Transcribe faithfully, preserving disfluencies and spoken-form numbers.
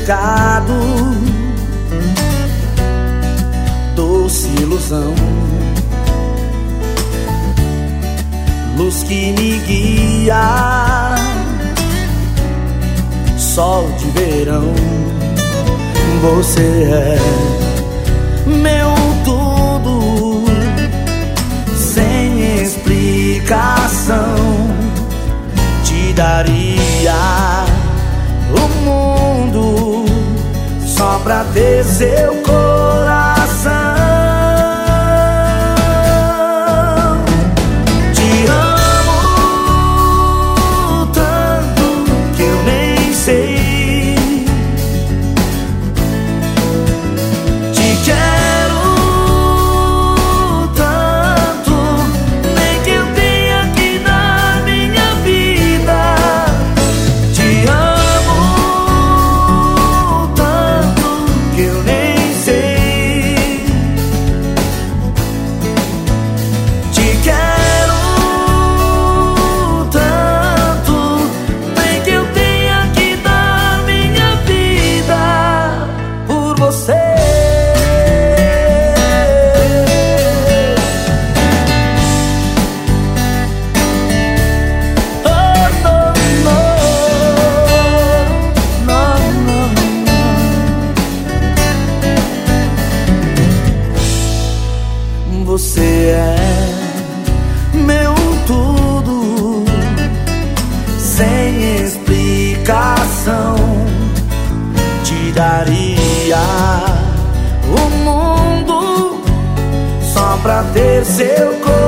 pecado, doce ilusão, luz que me guia, sol de verão. Você é meu tudo, sem explicação. Te daria o mundo só pra ter seu coração. Te amo tanto que eu nem sei. Te quero tanto, nem que eu tenha que dar minha vida. Te amo tanto que eu nem sei. Te quero tanto, nem que eu tenha que dar minha vida por você. Você é meu tudo, sem explicação. Te daria o mundo só pra ter seu coração.